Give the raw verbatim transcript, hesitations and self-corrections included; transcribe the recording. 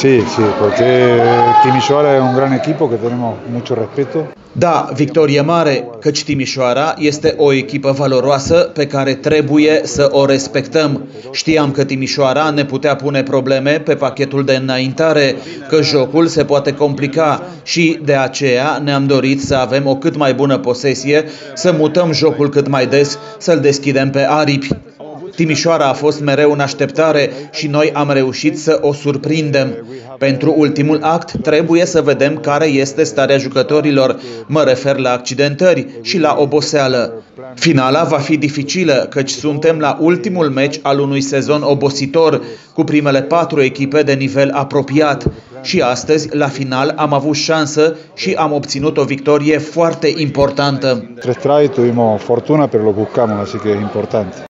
Sí, sí, porque Timișoara es un gran equipo que tenemos mucho respeto. Da, victorie mare, căci Timișoara este o echipă valoroasă pe care trebuie să o respectăm. Știam că Timișoara ne putea pune probleme pe pachetul de înaintare, că jocul se poate complica și de aceea ne-am dorit să avem o cât mai bună posesie, să mutăm jocul cât mai des, să-l deschidem pe aripi. Timișoara a fost mereu în așteptare și noi am reușit să o surprindem. Pentru ultimul act trebuie să vedem care este starea jucătorilor, mă refer la accidentări și la oboseală. Finala va fi dificilă, căci suntem la ultimul meci al unui sezon obositor, cu primele patru echipe de nivel apropiat. Și astăzi, la final, am avut șansă și am obținut o victorie foarte importantă. Tres tries, tuvimos fortuna, pero lo buscamos, así que es importante.